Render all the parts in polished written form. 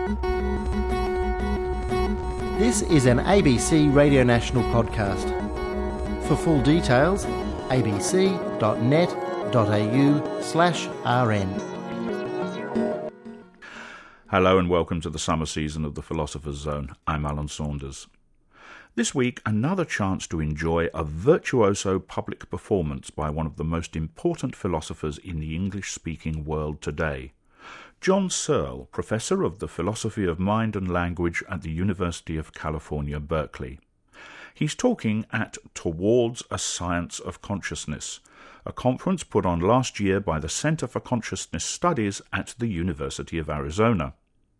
This is an ABC Radio National podcast. For full details, abc.net.au/rn. Hello and welcome to the summer season of the Philosopher's Zone. I'm Alan Saunders. This week, another chance to enjoy a virtuoso public performance by one of the most important philosophers in the English-speaking world today. John Searle, Professor of the Philosophy of Mind and Language at the University of California, Berkeley. He's talking at Towards a Science of Consciousness, a conference put on last year by the Center for Consciousness Studies at the University of Arizona.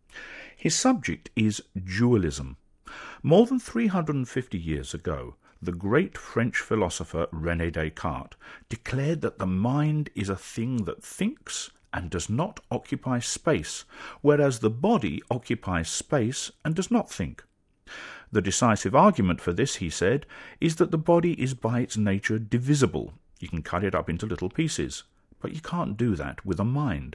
His subject is dualism. More than 350 years ago, the great French philosopher René Descartes declared that the mind is a thing that thinks and does not occupy space, whereas the body occupies space and does not think. The decisive argument for this, he said, is that the body is by its nature divisible. You can cut it up into little pieces, but you can't do that with a mind.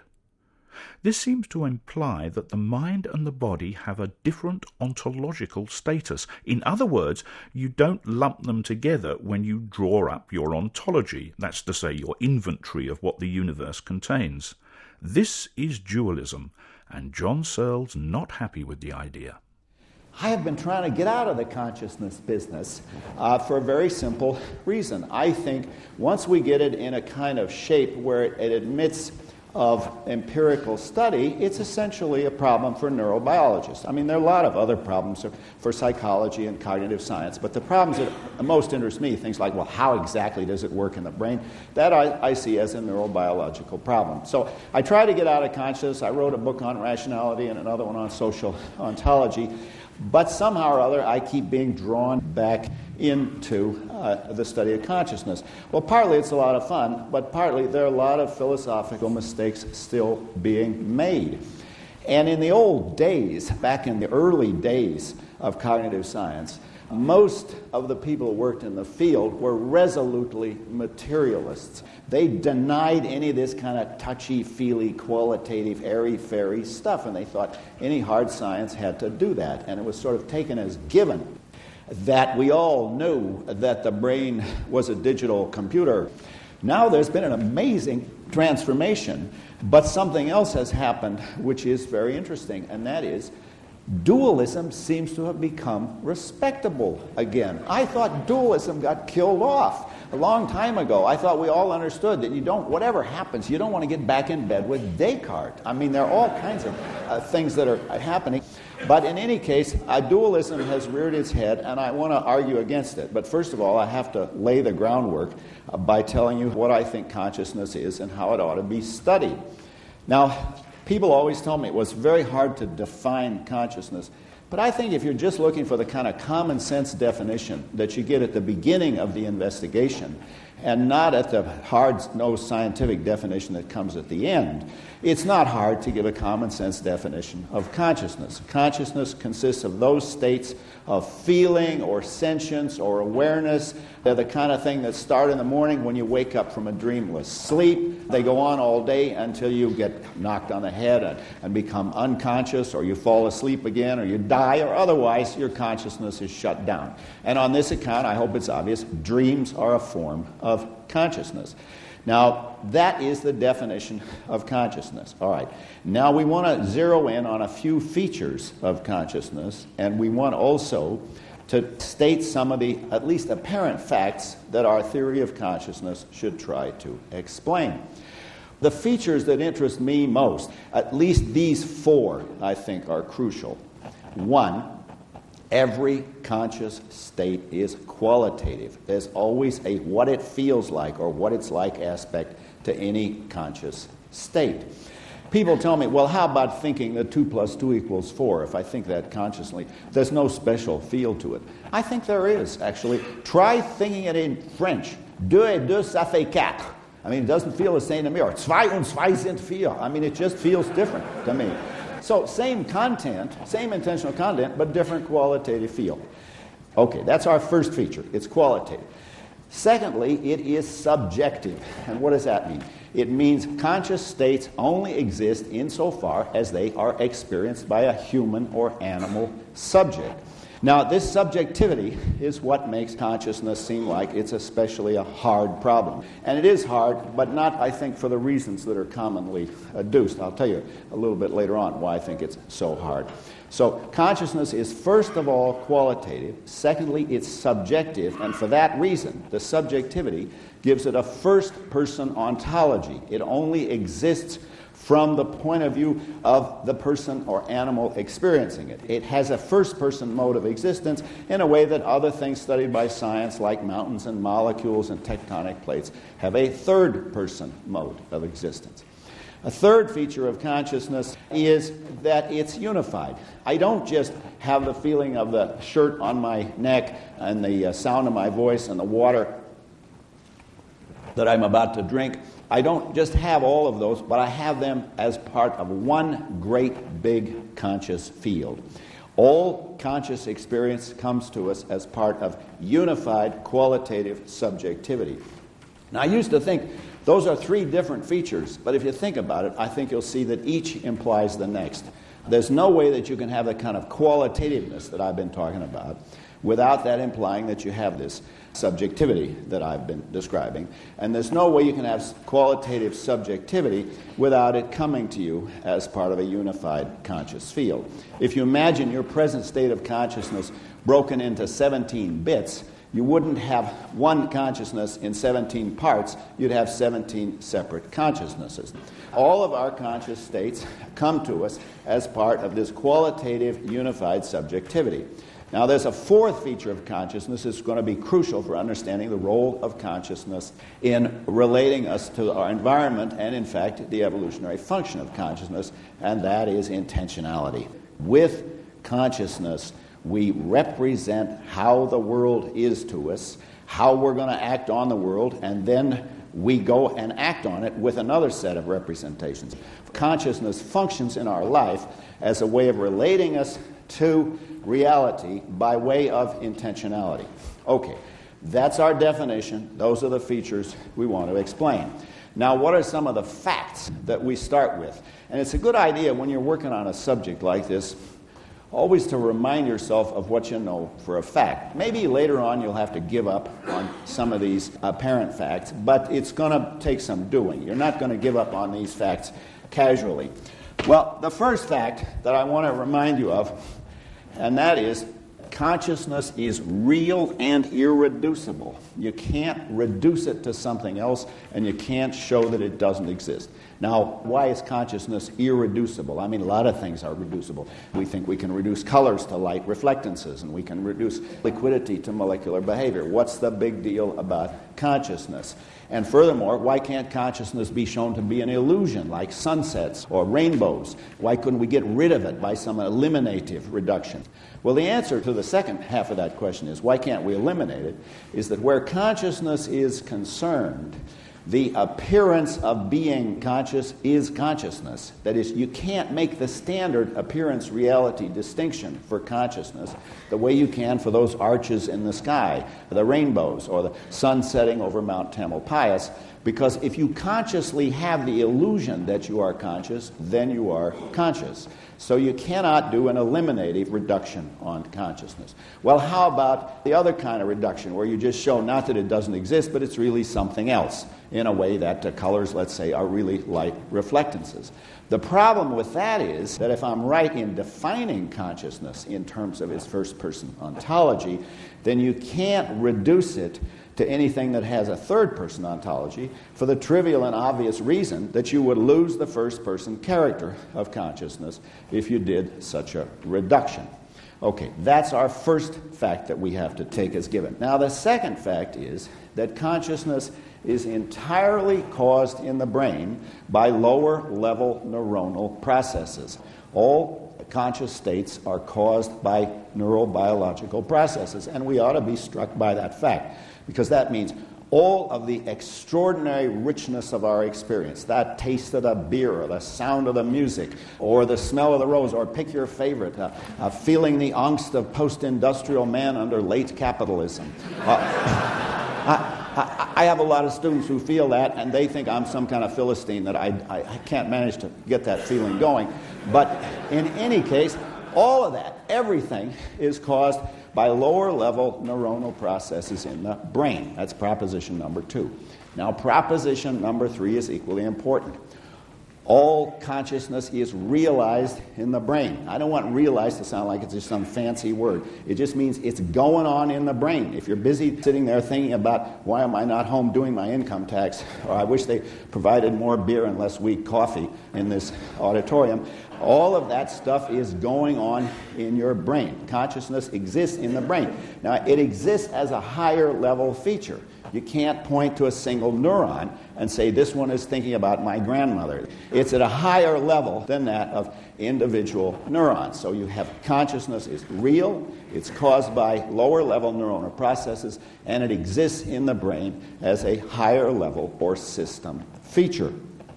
This seems to imply that the mind and the body have a different ontological status. In other words, you don't lump them together when you draw up your ontology, that's to say, your inventory of what the universe contains. This is dualism, and John Searle's not happy with the idea. I have been trying to get out of the consciousness business for a very simple reason. I think once we get it in a kind of shape where it admits of empirical study, it's essentially a problem for neurobiologists. I mean, there are a lot of other problems for psychology and cognitive science, but the problems that most interest me, things like, well, how exactly does it work in the brain? That I see as a neurobiological problem. So I try to get out of consciousness. I wrote a book on rationality and another one on social ontology, but somehow or other I keep being drawn back into the study of consciousness. Well, partly it's a lot of fun, but partly there are a lot of philosophical mistakes still being made. And in the old days, back in the early days of cognitive science, most of the people who worked in the field were resolutely materialists. They denied any of this kind of touchy-feely, qualitative, airy-fairy stuff, and they thought any hard science had to do that. And it was sort of taken as given that we all knew that the brain was a digital computer. Now there's been an amazing transformation, but something else has happened which is very interesting, and that is dualism seems to have become respectable again. I thought dualism got killed off a long time ago. I thought we all understood that whatever happens, you don't want to get back in bed with Descartes. I mean, there are all kinds of things that are happening. But in any case, dualism has reared its head, and I want to argue against it. But first of all, I have to lay the groundwork by telling you what I think consciousness is and how it ought to be studied. Now, people always tell me it was very hard to define consciousness. But I think if you're just looking for the kind of common sense definition that you get at the beginning of the investigation, and not at the hard-nosed scientific definition that comes at the end, it's not hard to give a common sense definition of consciousness. Consciousness consists of those states of feeling or sentience or awareness. They're the kind of thing that start in the morning when you wake up from a dreamless sleep. They go on all day until you get knocked on the head and become unconscious, or you fall asleep again, or you die, or otherwise your consciousness is shut down. And on this account, I hope it's obvious, dreams are a form of consciousness. Now, that is the definition of consciousness. All right. Now we want to zero in on a few features of consciousness, and we want also to state some of the at least apparent facts that our theory of consciousness should try to explain. The features that interest me most, at least these four, I think, are crucial. One, every conscious state is qualitative. There's always a what it feels like or what it's like aspect to any conscious state. People tell me, well, how about thinking that 2 + 2 = 4? If I think that consciously, there's no special feel to it. I think there is, actually. Try thinking it in French. 2 et 2, ça fait 4. I mean, it doesn't feel the same to me. Or 2 und 2 sind 4. I mean, it just feels different to me. So same content, same intentional content, but different qualitative feel. Okay, that's our first feature. It's qualitative. Secondly, it is subjective. And what does that mean? It means conscious states only exist insofar as they are experienced by a human or animal subject. Now, this subjectivity is what makes consciousness seem like it's especially a hard problem. And it is hard, but not, I think, for the reasons that are commonly adduced. I'll tell you a little bit later on why I think it's so hard. So, consciousness is first of all qualitative. Secondly, it's subjective. And for that reason, the subjectivity gives it a first-person ontology. It only exists from the point of view of the person or animal experiencing it. It has a first-person mode of existence in a way that other things studied by science, like mountains and molecules and tectonic plates, have a third-person mode of existence. A third feature of consciousness is that it's unified. I don't just have the feeling of the shirt on my neck and the sound of my voice and the water that I'm about to drink. I don't just have all of those, but I have them as part of one great big conscious field. All conscious experience comes to us as part of unified qualitative subjectivity. Now, I used to think those are three different features, but if you think about it, I think you'll see that each implies the next. There's no way that you can have the kind of qualitativeness that I've been talking about without that implying that you have this subjectivity that I've been describing. And there's no way you can have qualitative subjectivity without it coming to you as part of a unified conscious field. If you imagine your present state of consciousness broken into 17 bits, you wouldn't have one consciousness in 17 parts, you'd have 17 separate consciousnesses. All of our conscious states come to us as part of this qualitative unified subjectivity. Now, there's a fourth feature of consciousness that's going to be crucial for understanding the role of consciousness in relating us to our environment and, in fact, the evolutionary function of consciousness, and that is intentionality. With consciousness, we represent how the world is to us, how we're going to act on the world, and then we go and act on it with another set of representations. Consciousness functions in our life as a way of relating us to reality by way of intentionality. Okay, that's our definition. Those are the features we want to explain. Now, what are some of the facts that we start with? And it's a good idea when you're working on a subject like this always to remind yourself of what you know for a fact. Maybe later on you'll have to give up on some of these apparent facts, but it's going to take some doing. You're not going to give up on these facts casually. Well, the first fact that I want to remind you of, and that is consciousness is real and irreducible. You can't reduce it to something else, and you can't show that it doesn't exist. Now, why is consciousness irreducible? I mean, a lot of things are reducible. We think we can reduce colors to light reflectances, and we can reduce liquidity to molecular behavior. What's the big deal about consciousness? And furthermore, why can't consciousness be shown to be an illusion, like sunsets or rainbows? Why couldn't we get rid of it by some eliminative reduction? Well, the answer to the second half of that question is, why can't we eliminate it, is that where consciousness is concerned, the appearance of being conscious is consciousness. That is, you can't make the standard appearance-reality distinction for consciousness the way you can for those arches in the sky, the rainbows, or the sun setting over Mount Tamalpais, because if you consciously have the illusion that you are conscious, then you are conscious. So you cannot do an eliminative reduction on consciousness. Well, how about the other kind of reduction, where you just show not that it doesn't exist, but it's really something else, in a way that the colors, let's say, are really light reflectances. The problem with that is that if I'm right in defining consciousness in terms of its first-person ontology, then you can't reduce it to anything that has a third-person ontology for the trivial and obvious reason that you would lose the first-person character of consciousness if you did such a reduction. Okay, that's our first fact that we have to take as given. Now, the second fact is that consciousness is entirely caused in the brain by lower-level neuronal processes. All conscious states are caused by neurobiological processes, and we ought to be struck by that fact, because that means all of the extraordinary richness of our experience, that taste of the beer, or the sound of the music, or the smell of the rose, or pick your favorite, feeling the angst of post-industrial man under late capitalism. I have a lot of students who feel that, and they think I'm some kind of Philistine, that I can't manage to get that feeling going. But in any case, all of that, everything, is caused by lower-level neuronal processes in the brain. That's proposition number 2. Now, proposition number 3 is equally important. All consciousness is realized in the brain. I don't want realized to sound like it's just some fancy word. It just means it's going on in the brain. If you're busy sitting there thinking about, why am I not home doing my income tax, or I wish they provided more beer and less weak coffee in this auditorium, all of that stuff is going on in your brain. Consciousness exists in the brain. Now, it exists as a higher level feature. You can't point to a single neuron and say, this one is thinking about my grandmother. It's at a higher level than that of individual neurons. So you have consciousness is real, it's caused by lower level neuronal processes, and it exists in the brain as a higher level or system feature.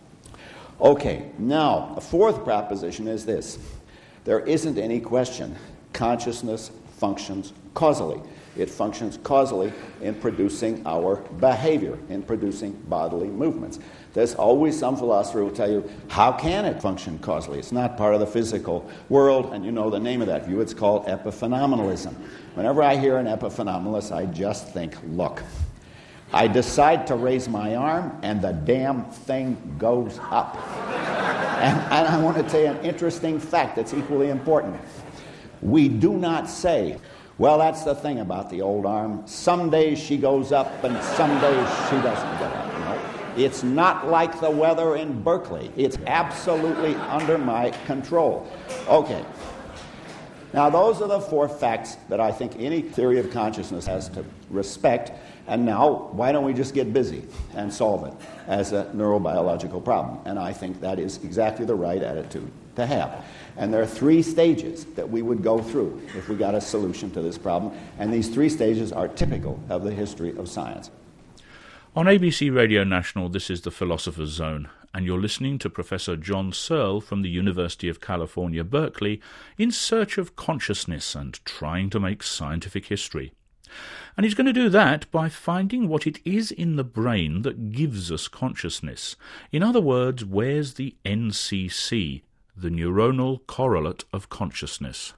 Okay, now, a fourth proposition is this. There isn't any question consciousness functions causally. It functions causally in producing our behavior, in producing bodily movements. There's always some philosopher who will tell you, how can it function causally? It's not part of the physical world, and you know the name of that view. It's called epiphenomenalism. Whenever I hear an epiphenomenalist, I just think, look, I decide to raise my arm, and the damn thing goes up. And I want to tell you an interesting fact that's equally important. We do not say, well, that's the thing about the old arm. Some days she goes up and some days she doesn't go up. No. It's not like the weather in Berkeley. It's absolutely under my control. Okay. Now, those are the 4 facts that I think any theory of consciousness has to respect. And now, why don't we just get busy and solve it as a neurobiological problem? And I think that is exactly the right attitude to have. And there are 3 stages that we would go through if we got a solution to this problem. And these 3 stages are typical of the history of science. On ABC Radio National, this is The Philosopher's Zone, and you're listening to Professor John Searle from the University of California, Berkeley, in search of consciousness and trying to make scientific history. And he's going to do that by finding what it is in the brain that gives us consciousness. In other words, where's the NCC, the neuronal correlate of consciousness?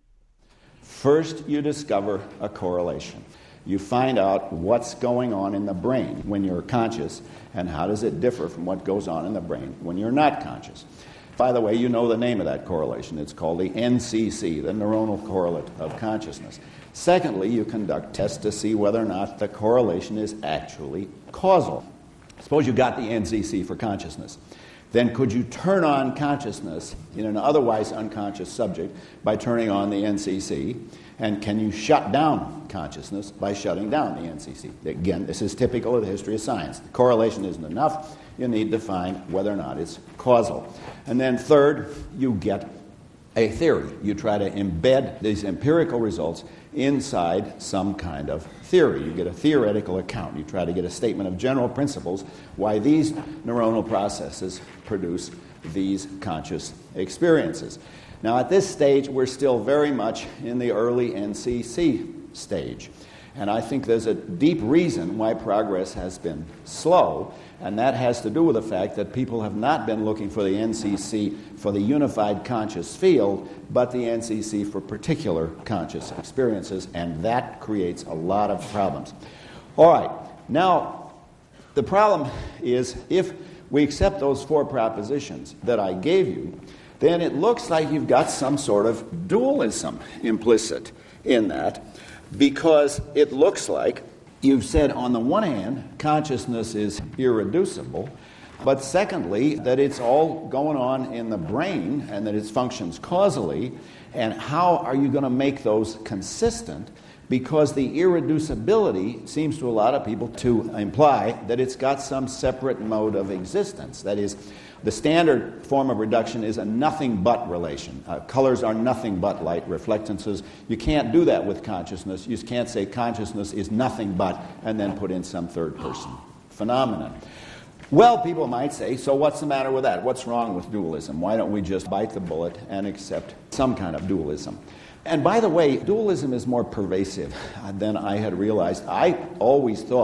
First, you discover a correlation. You find out what's going on in the brain when you're conscious, and how does it differ from what goes on in the brain when you're not conscious. By the way, you know the name of that correlation. It's called the NCC, the neuronal correlate of consciousness. Secondly, you conduct tests to see whether or not the correlation is actually causal. Suppose you got the NCC for consciousness. Then could you turn on consciousness in an otherwise unconscious subject by turning on the NCC? And can you shut down consciousness by shutting down the NCC? Again, this is typical of the history of science. The correlation isn't enough. You need to find whether or not it's causal. And then third, you get a theory. You try to embed these empirical results inside some kind of theory. You get a theoretical account. You try to get a statement of general principles why these neuronal processes produce these conscious experiences. Now, at this stage, we're still very much in the early NCC stage. And I think there's a deep reason why progress has been slow, and that has to do with the fact that people have not been looking for the NCC for the unified conscious field, but the NCC for particular conscious experiences, and that creates a lot of problems. All right, now, the problem is if we accept those 4 propositions that I gave you, then it looks like you've got some sort of dualism implicit in that, because it looks like you've said, on the one hand, consciousness is irreducible, but secondly, that it's all going on in the brain and that it functions causally, and how are you going to make those consistent? Because the irreducibility seems to a lot of people to imply that it's got some separate mode of existence. That is, the standard form of reduction is a nothing but relation. Colors are nothing but light reflectances. You can't do that with consciousness. You can't say consciousness is nothing but and then put in some third person phenomenon. Well, people might say, so what's the matter with that? What's wrong with dualism? Why don't we just bite the bullet and accept some kind of dualism? And by the way, dualism is more pervasive than I had realized. I always thought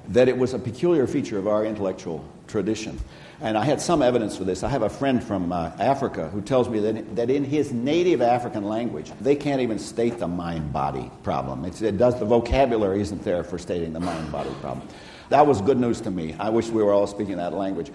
that it was a peculiar feature of our intellectual tradition. And I had some evidence for this. I have a friend from Africa who tells me that in his native African language, they can't even state the mind-body problem. The vocabulary isn't there for stating the mind-body problem. That was good news to me. I wish we were all speaking that language.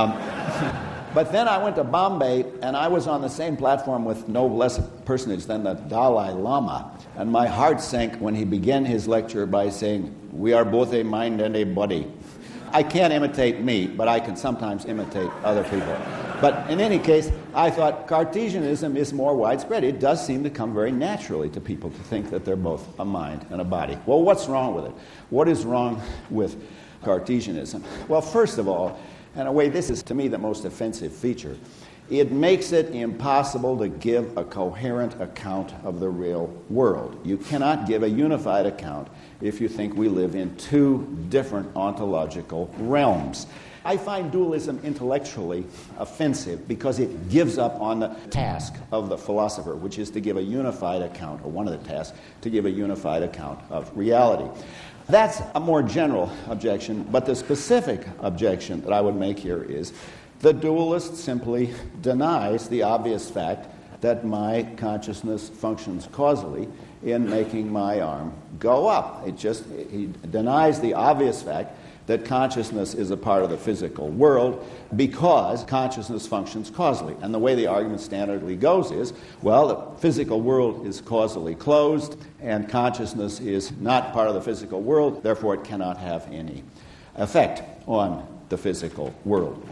But then I went to Bombay, and I was on the same platform with no less a personage than the Dalai Lama. And my heart sank when he began his lecture by saying, "We are both a mind and a body." I can't imitate me, but I can sometimes imitate other people. But in any case, I thought Cartesianism is more widespread. It does seem to come very naturally to people to think that they're both a mind and a body. Well, what's wrong with it? What is wrong with Cartesianism? Well, first of all, in a way, this is to me the most offensive feature. It makes it impossible to give a coherent account of the real world. You cannot give a unified account if you think we live in two different ontological realms. I find dualism intellectually offensive because it gives up on the task of the philosopher, which is to give a unified account, or one of the tasks, to give a unified account of reality. That's a more general objection, but the specific objection that I would make here is the dualist simply denies the obvious fact that my consciousness functions causally in making my arm go up. He denies the obvious fact that consciousness is a part of the physical world because consciousness functions causally. And the way the argument standardly goes is, well, the physical world is causally closed and consciousness is not part of the physical world, therefore it cannot have any effect on the physical world.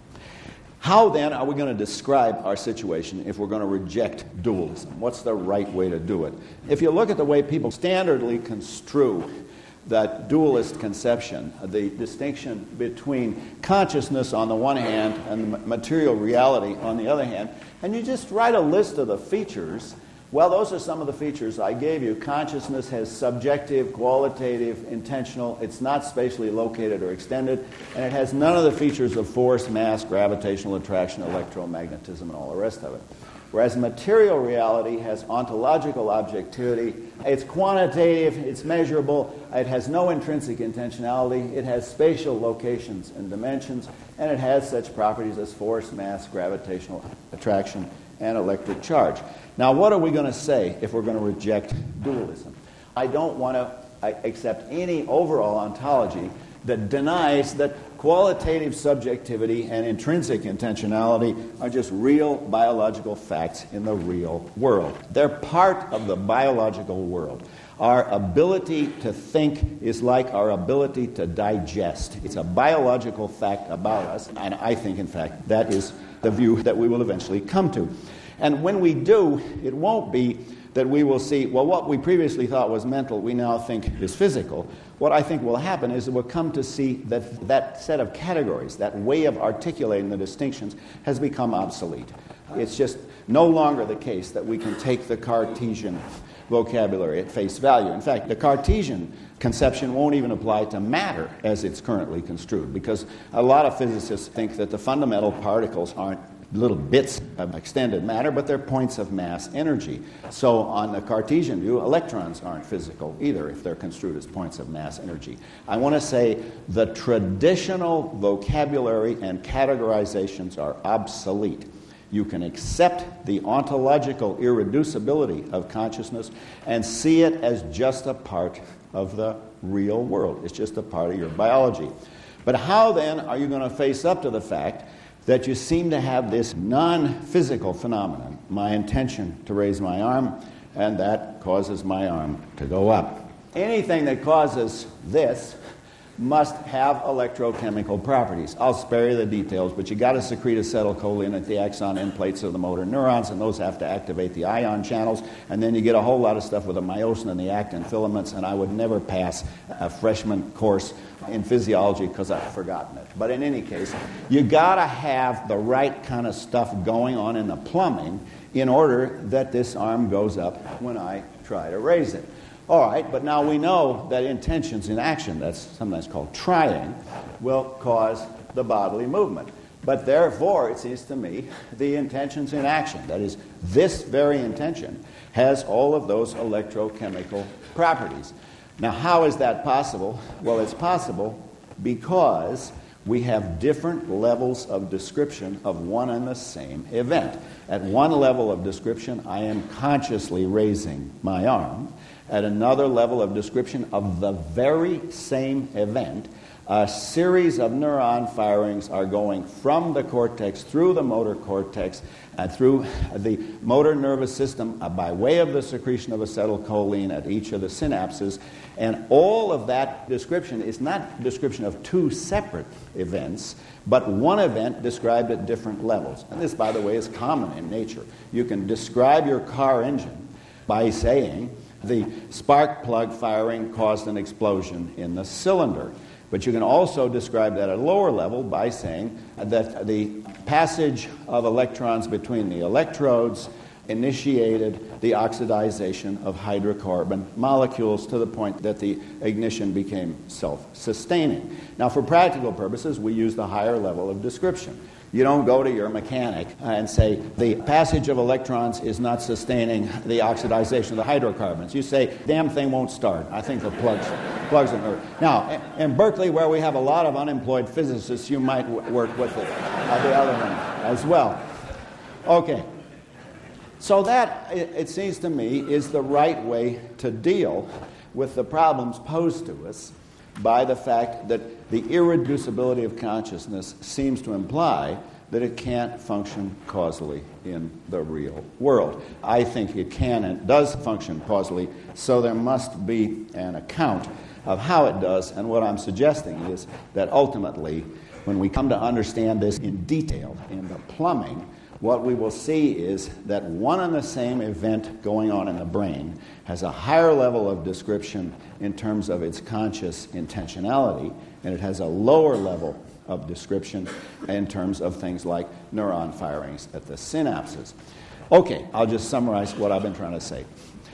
How then are we going to describe our situation if we're going to reject dualism? What's the right way to do it? If you look at the way people standardly construe that dualist conception, the distinction between consciousness on the one hand and material reality on the other hand, and you just write a list of the features, well, those are some of the features I gave you. Consciousness has subjective, qualitative, intentional. It's not spatially located or extended. And it has none of the features of force, mass, gravitational attraction, electromagnetism, and all the rest of it. Whereas material reality has ontological objectivity. It's quantitative, it's measurable, it has no intrinsic intentionality, it has spatial locations and dimensions, and it has such properties as force, mass, gravitational attraction, and electric charge. Now, what are we going to say if we're going to reject dualism? I don't want to accept any overall ontology that denies that qualitative subjectivity and intrinsic intentionality are just real biological facts in the real world. They're part of the biological world. Our ability to think is like our ability to digest. It's a biological fact about us, and I think, in fact, that is the view that we will eventually come to. And when we do, it won't be that we will see, well, what we previously thought was mental, we now think is physical. What I think will happen is that we'll come to see that that set of categories, that way of articulating the distinctions, has become obsolete. It's just no longer the case that we can take the Cartesian vocabulary at face value. In fact, the Cartesian conception won't even apply to matter as it's currently construed, because a lot of physicists think that the fundamental particles aren't little bits of extended matter, but they're points of mass energy. So on the Cartesian view, electrons aren't physical either if they're construed as points of mass energy. I want to say the traditional vocabulary and categorizations are obsolete. You can accept the ontological irreducibility of consciousness and see it as just a part of the real world. It's just a part of your biology. But how then are you going to face up to the fact that you seem to have this non-physical phenomenon, my intention to raise my arm, and that causes my arm to go up? Anything that causes this must have electrochemical properties. I'll spare you the details, but you got to secrete acetylcholine at the axon end plates of the motor neurons, and those have to activate the ion channels, and then you get a whole lot of stuff with the myosin and the actin filaments, and I would never pass a freshman course in physiology because I've forgotten it. But in any case, you got to have the right kind of stuff going on in the plumbing in order that this arm goes up when I try to raise it. All right, but now we know that intentions in action, that's sometimes called trying, will cause the bodily movement. But therefore, it seems to me, the intentions in action, that is, this very intention, has all of those electrochemical properties. Now, how is that possible? Well, it's possible because we have different levels of description of one and the same event. At one level of description, I am consciously raising my arm. At another level of description of the very same event, a series of neuron firings are going from the cortex through the motor cortex and through the motor nervous system by way of the secretion of acetylcholine at each of the synapses. And all of that description is not description of two separate events, but one event described at different levels. And this, by the way, is common in nature. You can describe your car engine by saying the spark plug firing caused an explosion in the cylinder. But you can also describe that at a lower level by saying that the passage of electrons between the electrodes initiated the oxidization of hydrocarbon molecules to the point that the ignition became self-sustaining. Now, for practical purposes, we use the higher level of description. You don't go to your mechanic and say, the passage of electrons is not sustaining the oxidization of the hydrocarbons. You say, damn thing won't start. I think the plugs are hurt. Now, in Berkeley, where we have a lot of unemployed physicists, you might work with the other one as well. Okay. So that, it seems to me, is the right way to deal with the problems posed to us by the fact that the irreducibility of consciousness seems to imply that it can't function causally in the real world. I think it can and does function causally, so there must be an account of how it does, and what I'm suggesting is that ultimately, when we come to understand this in detail, in the plumbing, what we will see is that one and the same event going on in the brain has a higher level of description in terms of its conscious intentionality, and it has a lower level of description in terms of things like neuron firings at the synapses. Okay, I'll just summarize what I've been trying to say.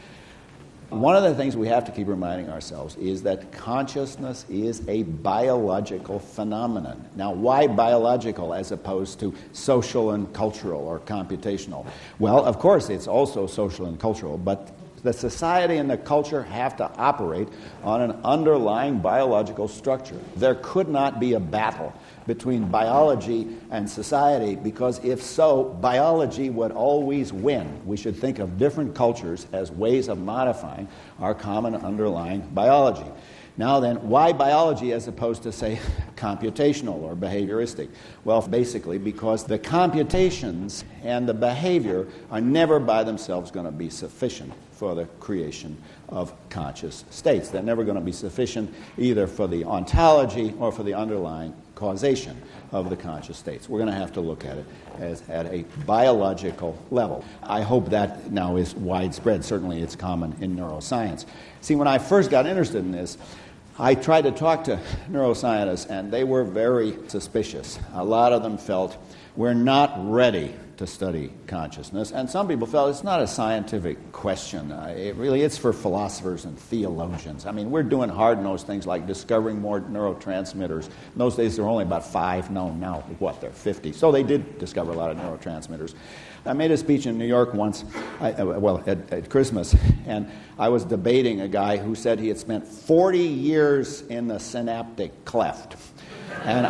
One of the things we have to keep reminding ourselves is that consciousness is a biological phenomenon. Now, why biological as opposed to social and cultural or computational? Well, of course, it's also social and cultural, but the society and the culture have to operate on an underlying biological structure. There could not be a battle between biology and society, because if so, biology would always win. We should think of different cultures as ways of modifying our common underlying biology. Now then, why biology as opposed to, say, computational or behavioristic? Well, basically because the computations and the behavior are never by themselves going to be sufficient for the creation of conscious states. They're never going to be sufficient either for the ontology or for the underlying causation of the conscious states. We're going to have to look at it as at a biological level. I hope that now is widespread. Certainly it's common in neuroscience. See, when I first got interested in this, I tried to talk to neuroscientists, and they were very suspicious. A lot of them felt we're not ready to study consciousness, and some people felt it's not a scientific question. It's for philosophers and theologians. I mean, we're doing hard-nosed things like discovering more neurotransmitters. In those days, there were only about 5 known. Now, there are 50. So they did discover a lot of neurotransmitters. I made a speech in New York once, at Christmas, and I was debating a guy who said he had spent 40 years in the synaptic cleft. And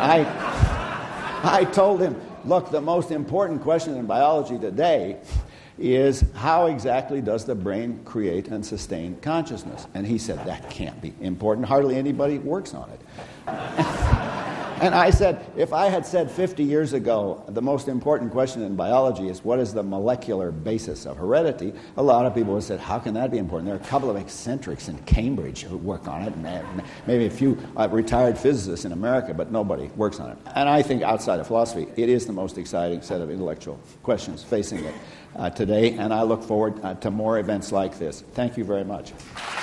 I told him, look, the most important question in biology today is how exactly does the brain create and sustain consciousness? And he said, that can't be important. Hardly anybody works on it. And I said, if I had said 50 years ago, the most important question in biology is what is the molecular basis of heredity, a lot of people would have said, how can that be important? There are a couple of eccentrics in Cambridge who work on it, and maybe a few retired physicists in America, but nobody works on it. And I think outside of philosophy, it is the most exciting set of intellectual questions facing it today, and I look forward to more events like this. Thank you very much.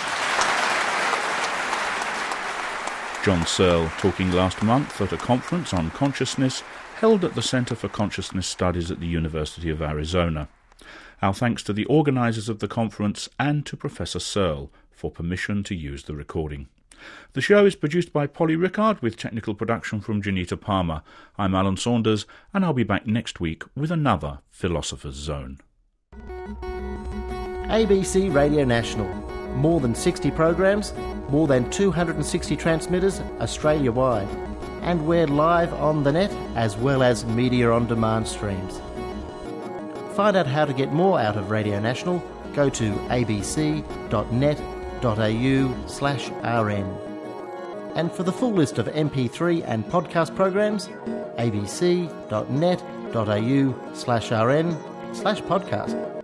John Searle talking last month at a conference on consciousness held at the Center for Consciousness Studies at the University of Arizona. Our thanks to the organisers of the conference and to Professor Searle for permission to use the recording. The show is produced by Polly Rickard with technical production from Janita Palmer. I'm Alan Saunders, and I'll be back next week with another Philosopher's Zone. ABC Radio National. more than 60 programs, more than 260 transmitters Australia-wide. And we're live on the net as well as media on demand streams. Find out how to get more out of Radio National. Go to abc.net.au/rn. And for the full list of MP3 and podcast programs, abc.net.au/rn/podcast.